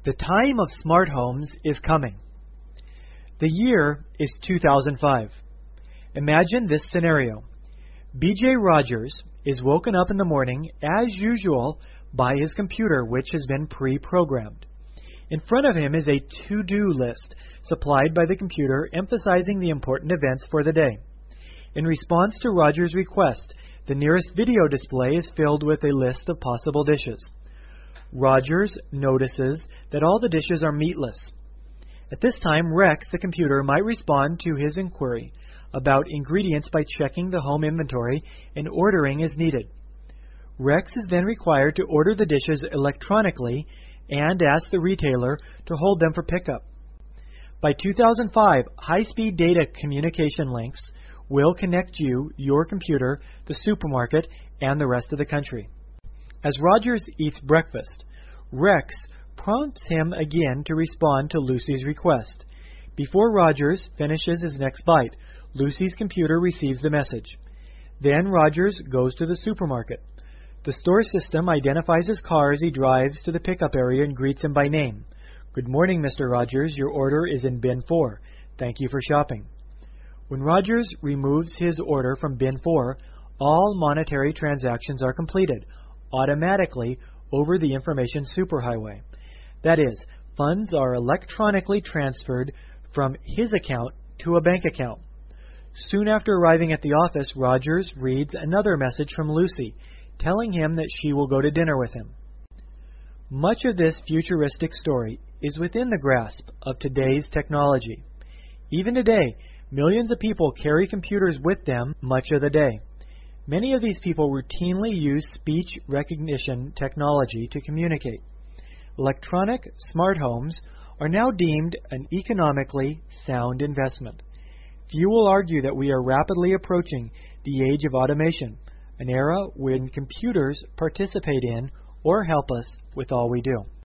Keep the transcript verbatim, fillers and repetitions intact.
The time of smart homes is coming. The year is two thousand five. Imagine this scenario. B J Rogers is woken up in the morning, as usual, by his computer, which has been pre-programmed. In front of him is a to-do list supplied by the computer emphasizing the important events for the day. In response to Rogers' request, the nearest video display is filled with a list of possible dishes. Rogers notices that all the dishes are meatless. At this time, Rex, the computer, might respond to his inquiry about ingredients by checking the home inventory and ordering as needed. Rex is then required to order the dishes electronically and ask the retailer to hold them for pickup. By two thousand five, high-speed data communication links will connect you, your computer, the supermarket, and the rest of the country. As Rogers eats breakfast, Rex prompts him again to respond to Lucy's request. Before Rogers finishes his next bite, Lucy's computer receives the message. Then Rogers goes to the supermarket. The store system identifies his car as he drives to the pickup area and greets him by name. "Good morning, Mister Rogers. Your order is in bin four. Thank you for shopping." When Rogers removes his order from bin four, all monetary transactions are completed automatically over the information superhighway. That is, funds are electronically transferred from his account to a bank account. Soon after arriving at the office, Rogers reads another message from Lucy, telling him that she will go to dinner with him. Much of this futuristic story is within the grasp of today's technology. Even today, millions of people carry computers with them much of the day. Many of these people routinely use speech recognition technology to communicate. Electronic smart homes are now deemed an economically sound investment. Few will argue that we are rapidly approaching the age of automation, an era when computers participate in or help us with all we do.